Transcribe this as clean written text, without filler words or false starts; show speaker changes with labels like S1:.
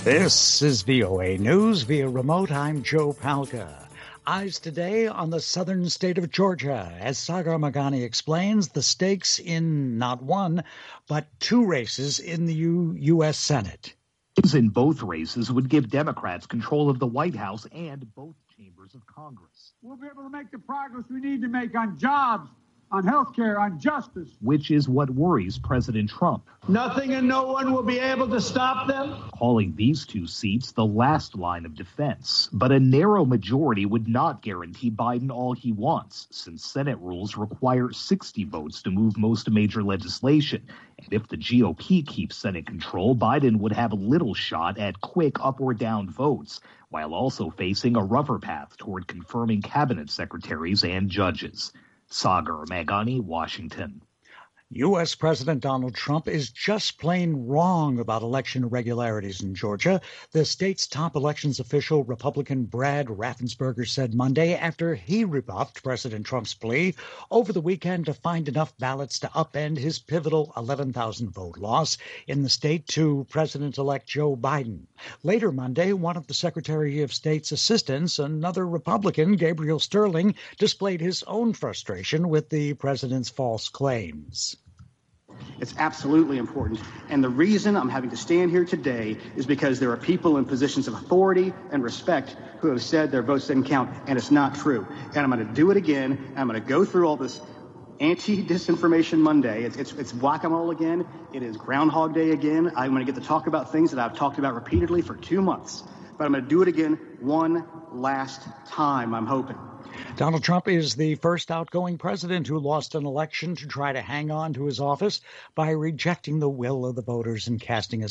S1: This is VOA News via remote. I'm Joe Palca. Eyes today on the southern state of Georgia. As Sagar Meghani explains, the stakes in not one, but two races in the U.S. Senate.
S2: In both races would give Democrats control of the White House and both chambers of Congress.
S3: We'll be able to make the progress we need to make on jobs, on health care, on justice.
S2: Which is what worries President Trump.
S3: Nothing and no one will be able to stop them.
S2: Calling these two seats the last line of defense. But a narrow majority would not guarantee Biden all he wants, since Senate rules require 60 votes to move most major legislation. And if the GOP keeps Senate control, Biden would have little shot at quick up or down votes, while also facing a rougher path toward confirming cabinet secretaries and judges. Sagar Meghani, Washington.
S1: U.S. President Donald Trump is just plain wrong about election irregularities in Georgia. The state's top elections official, Republican Brad Raffensperger, said Monday after he rebuffed President Trump's plea over the weekend to find enough ballots to upend his pivotal 11,000-vote loss in the state to President-elect Joe Biden. Later Monday, one of the Secretary of State's assistants, another Republican, Gabriel Sterling, displayed his own frustration with the president's false claims.
S4: It's absolutely important. And the reason I'm having to stand here today is because there are people in positions of authority and respect who have said their votes didn't count, and it's not true. And I'm going to do it again. And I'm going to go through all this anti-disinformation Monday. It's whack-a-mole again. It is Groundhog Day again. I'm going to get to talk about things that I've talked about repeatedly for 2 months. But I'm going to do it again one last time, I'm hoping.
S1: Donald Trump is the first outgoing president who lost an election to try to hang on to his office by rejecting the will of the voters and casting a